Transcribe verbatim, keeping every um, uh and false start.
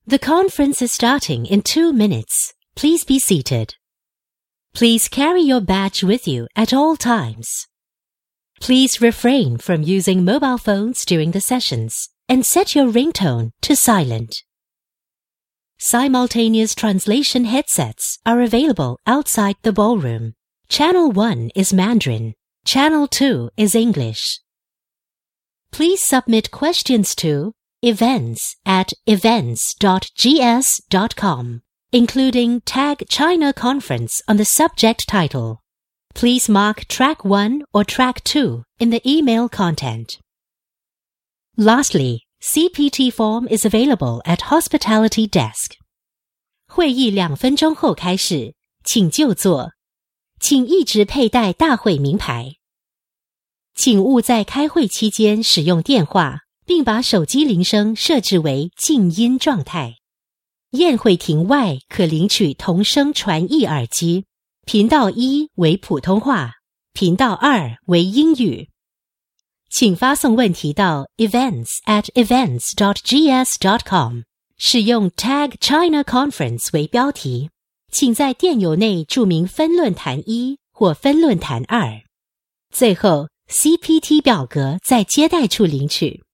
The conference is starting in two minutes. Please be seated. Please carry your badge with you at all times. Please refrain from using mobile phones during the sessions and set your ringtone to silent. Simultaneous translation headsets are available outside the ballroom. Channel one is Mandarin. Channel two is English. Please submit questions to events at events dot g s dot com, including tag China Conference on the subject title. Please mark track one or track two in the email content. Lastly, C P T form is available at hospitality desk. 会议两分钟后开始，请就座。请一直佩戴大会名牌。请勿在开会期间使用电话，并把手机铃声设置为静音状态。宴会厅外可领取同声传译耳机，频道一为普通话，频道二为英语。请发送问题到 events at events dot g s dot com， 使用 tag China Conference 为标题。请在电邮内注明分论坛一或分论坛二。最后 ，C P T 表格在接待处领取。